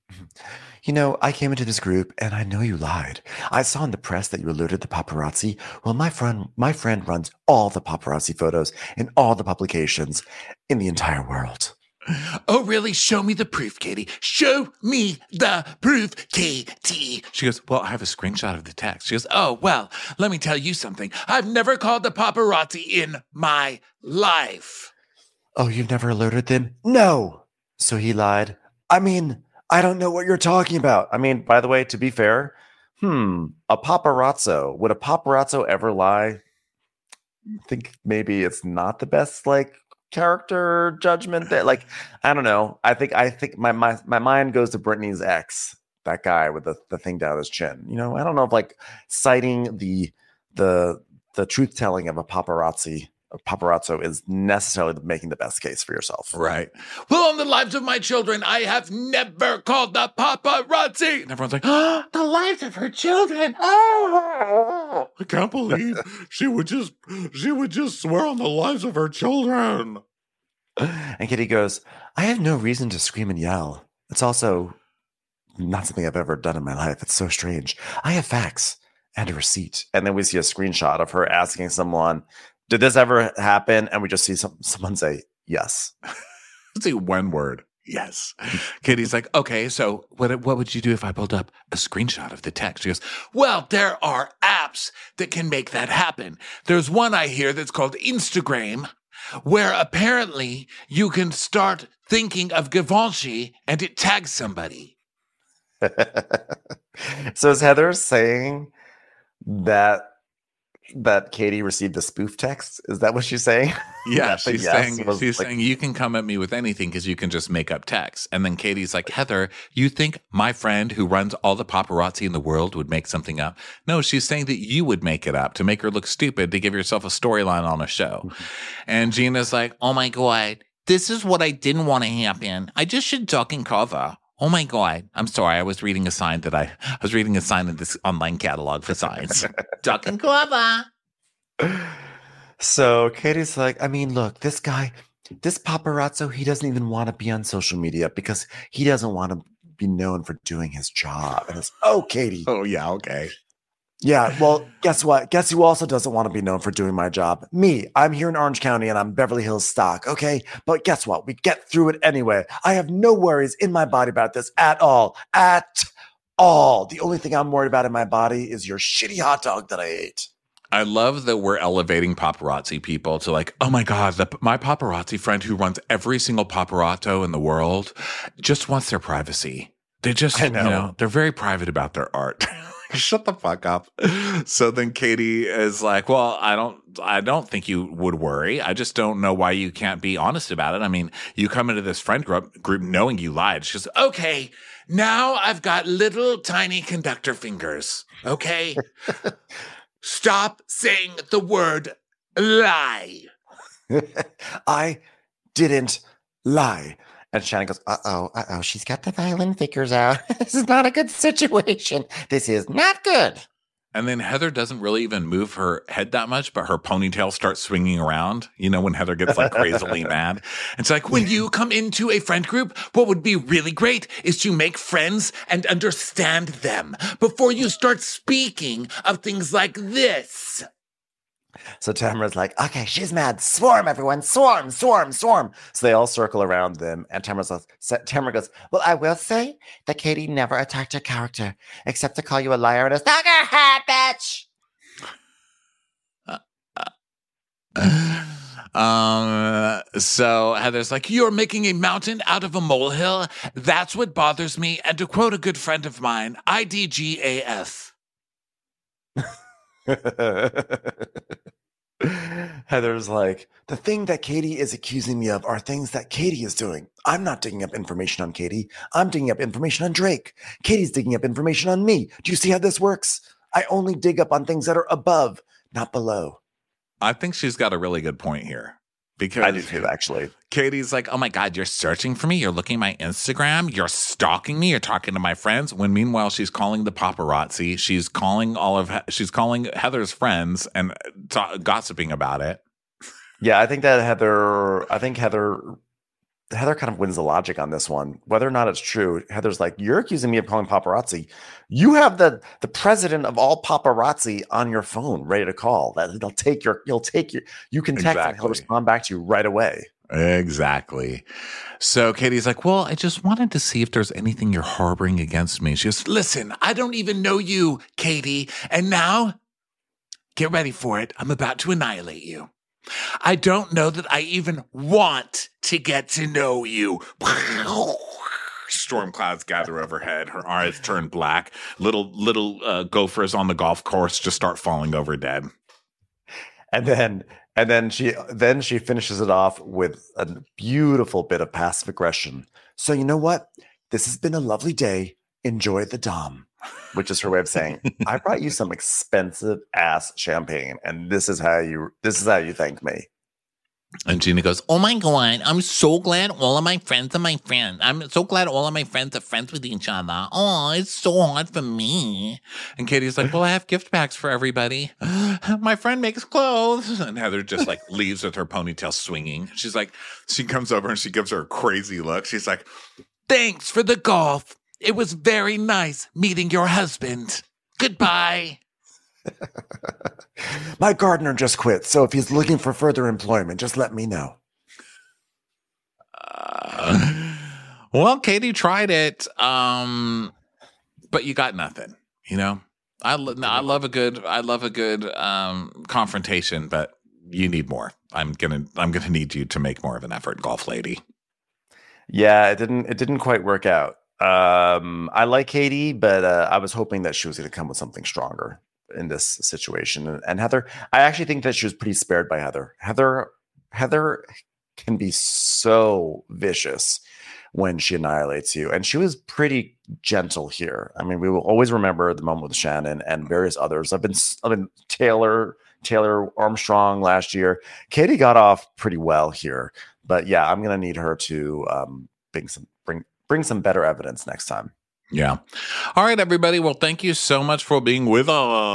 You know, I came into this group and I know you lied. I saw in the press that you alerted the paparazzi. Well, my friend, my friend runs all the paparazzi photos in all the publications in the entire world. Oh, really? Show me the proof, Katie. Show me the proof, Katie. She goes, well, I have a screenshot of the text. She goes, oh, well, let me tell you something. I've never called the paparazzi in my life. Oh, you've never alerted them? No. So he lied. I mean, I don't know what you're talking about. I mean, by the way, to be fair, hmm, a paparazzo. Would a paparazzo ever lie? I think maybe it's not the best, like, character judgment that, like, I don't know. I think I think my my, my mind goes to Britney's ex, that guy with the, the thing down his chin. You know, I don't know if like citing the the the truth telling of a paparazzi a paparazzo is necessarily making the best case for yourself. Right. Well, on the lives of my children, I have never called the paparazzi. And everyone's like, oh, the lives of her children. Oh, I can't believe she would just she would just swear on the lives of her children. And Kitty goes, I have no reason to scream and yell. It's also not something I've ever done in my life. It's so strange. I have facts and a receipt. And then we see a screenshot of her asking someone, did this ever happen? And we just see some, someone say, yes. See one word. Yes. Katie's like, okay, so what, what would you do if I pulled up a screenshot of the text? She goes, well, there are apps that can make that happen. There's one I hear that's called Instagram, where apparently you can start thinking of Givenchy and it tags somebody. So is Heather saying that that Katie received a spoof text? Is that what she's saying? Yeah, she's yes saying she's like, saying you can come at me with anything because you can just make up text. And then Katie's like, Heather, you think my friend who runs all the paparazzi in the world would make something up? No, she's saying that you would make it up to make her look stupid, to give yourself a storyline on a show. And Gina's like, oh my God, this is what I didn't want to happen. I just should duck and cover. Oh my God. I'm sorry. I was reading a sign that I, I was reading a sign in this online catalog for signs. Duck and cover. So Katie's like, I mean, look, this guy, this paparazzo, he doesn't even want to be on social media because he doesn't want to be known for doing his job. And it's, oh, Katie. Oh, yeah. Okay. Yeah. Well, guess what? Guess who also doesn't want to be known for doing my job? Me. I'm here in Orange County and I'm Beverly Hills stock. Okay. But guess what? We get through it anyway. I have no worries in my body about this at all. At all. The only thing I'm worried about in my body is your shitty hot dog that I ate. I love that we're elevating paparazzi people to like, oh my God, the, my paparazzi friend who runs every single paparazzo in the world just wants their privacy. They just, I know. you know, they're very private about their art. Shut the fuck up. So then Katie is like, well, I don't, I don't think you would worry. I just don't know why you can't be honest about it. I mean, you come into this friend group, group knowing you lied. She's okay. Now I've got little tiny conductor fingers. Okay. Stop saying the word lie. I didn't lie. And Shannon goes, Uh-oh, uh-oh, she's got the violin figures out. This is not a good situation. This is not good. And then Heather doesn't really even move her head that much, but her ponytail starts swinging around. You know, when Heather gets like crazily mad. It's like, when you come into a friend group, what would be really great is to make friends and understand them before you start speaking of things like this. So Tamara's like, okay, she's mad. Swarm, everyone. Swarm, swarm, swarm. So they all circle around them. And Tamara goes, Tamara goes, well, I will say that Katie never attacked her character except to call you a liar and a stalker hat, bitch. Um, so Heather's like, you're making a mountain out of a molehill. That's what bothers me. And to quote a good friend of mine, I D G A F. Heather's like, the thing that Katie is accusing me of are things that Katie is doing. I'm not digging up information on Katie. I'm digging up information on Drake. Katie's digging up information on me. Do you see how this works? I only dig up on things that are above, not below. I think she's got a really good point here. Because I do too, actually. Katie's like, oh my God, you're searching for me. You're looking at my Instagram. You're stalking me. You're talking to my friends. When meanwhile, she's calling the paparazzi. She's calling all of, she's calling Heather's friends and ta- gossiping about it. Yeah, I think that Heather, I think Heather, Heather kind of wins the logic on this one. Whether or not it's true, Heather's like, you're accusing me of calling paparazzi. You have the the president of all paparazzi on your phone, ready to call. That he'll take your, he'll take your, you can text Exactly. and he'll respond back to you right away. Exactly. So Katie's like, well, I just wanted to see if there's anything you're harboring against me. She goes, listen, I don't even know you, Katie. And now, get ready for it. I'm about to annihilate you. I don't know that I even want to get to know you. Storm clouds gather overhead. Her eyes turn black. Little little uh, gophers on the golf course just start falling over dead. And then and then she then she finishes it off with a beautiful bit of passive aggression. So you know what? This has been a lovely day. Enjoy the Dom. Which is her way of saying, I brought you some expensive ass champagne, and this is how you this is how you thank me. And Gina goes, Oh my God, I'm so glad all of my friends are my friends. I'm so glad all of my friends are friends with each other. Oh, it's so hard for me. And Katie's like, well, I have gift bags for everybody. My friend makes clothes. And Heather just like leaves with her ponytail swinging. She's like, she comes over and she gives her a crazy look. She's like, thanks for the golf. It was very nice meeting your husband. Goodbye. My gardener just quit, so if he's looking for further employment, just let me know. Uh, well, Katie tried it, um, but you got nothing. You know, I lo- I love a good I love a good um, confrontation, but you need more. I'm gonna I'm gonna need you to make more of an effort, golf lady. Yeah, it didn't it didn't quite work out. Um, I like Katie, but uh, I was hoping that she was going to come with something stronger in this situation. And, and Heather, I actually think that she was pretty spared by Heather. Heather, Heather can be so vicious when she annihilates you, and she was pretty gentle here. I mean, we will always remember the moment with Shannon and various others. I've been, I've been Taylor, Taylor Armstrong last year. Katie got off pretty well here, but yeah, I'm going to need her to um, bring some bring. Bring some better evidence next time. Yeah. All right, everybody. Well, thank you so much for being with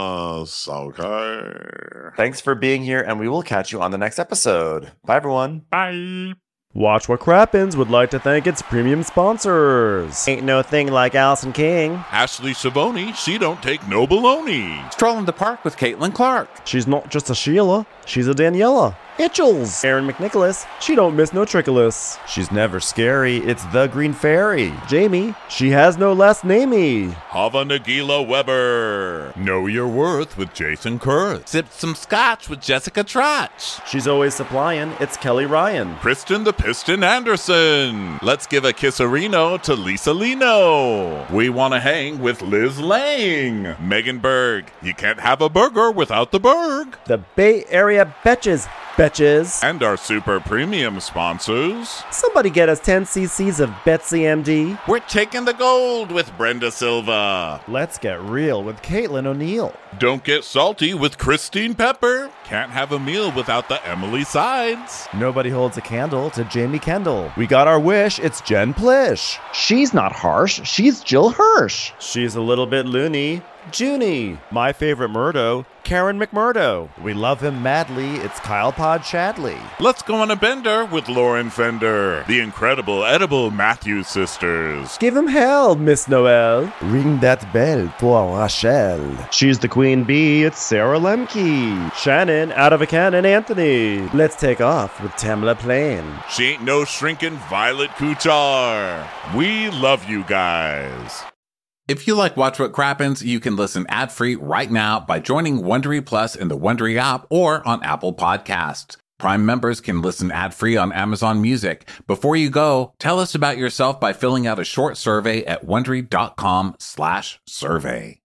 us. Okay. Thanks for being here, and we will catch you on the next episode. Bye, everyone. Bye. Watch What Crappens would like to thank its premium sponsors. Ain't no thing like Allison King. Ashley Savoni, she don't take no baloney. Stroll in the park with Caitlin Clark. She's not just a Sheila, she's a Daniela. Itchels. Aaron McNicholas, she don't miss no trickolas. She's never scary, it's the Green Fairy. Jamie, she has no last namey. Hava Nagila Weber. Know your worth with Jason Kurth. Sip some scotch with Jessica Trotch. She's always supplying, it's Kelly Ryan. Kristen the Piston Anderson. Let's give a kisserino to Lisa Lino. We want to hang with Liz Lang. Megan Berg. You can't have a burger without the Berg. The Bay Area Betches. Betches. And our super premium sponsors. Somebody get us ten cc's of Betsy M D. We're taking the gold with Brenda Silva. Let's get real with Caitlin O'Neill. Don't get salty with Christine Pepper. Can't have a meal without the Emily Sides. Nobody holds a candle to Jamie Kendall. We got our wish, it's Jen Plish. She's not harsh, she's Jill Hirsch. She's a little bit loony. Junie. My favorite Murdo, Karen McMurdo. We love him madly, it's Kyle Pod Shadley. Let's go on a bender with Lauren Fender. The incredible edible Matthews sisters. Give him hell, Miss Noel. Ring that bell, toi Rachel. She's the queen bee, it's Sarah Lemke. Shannon, out of a cannon, Anthony. Let's take off with Tamla Plain. She ain't no shrinking Violet Kuchar. We love you guys. If you like Watch What Crappens, you can listen ad-free right now by joining Wondery Plus in the Wondery app or on Apple Podcasts. Prime members can listen ad-free on Amazon Music. Before you go, tell us about yourself by filling out a short survey at Wondery.com slash survey.